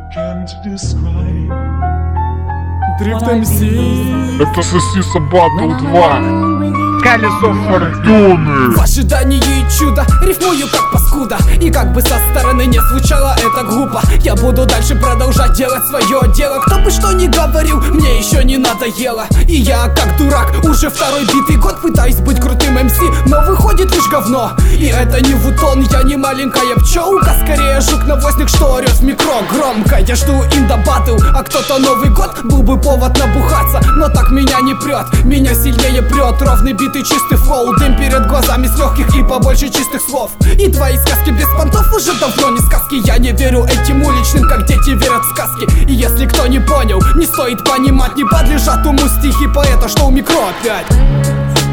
Дрифт МС. Это Сосиса Батл 2. Колесо фортуны. В ожидании чуда рифмую как паскуда. И как бы со стороны не звучало это глупо, я буду дальше продолжать делать свое дело. Кто бы что ни говорил, мне еще не надоело. И я как дурак уже второй битый год пытаюсь быть крутым МС, но выходит лишь говно. И это не вутон, я не маленькая пчелка, скорее жук-навозник, что орет в микро громко. Я жду инда батл, а кто-то Новый год был бы повод набухаться, но так меня не прет, меня сильнее прет ровный битый чистый флоу, дым перед глазами с легких и побольше чистых слов. И твои сказки без понтов уже давно не сказки. Я не верю этим уличным, как дети верят в сказки. И если кто не понял, не стоит понимать, не подлежат уму стихи поэта, что у микро опять.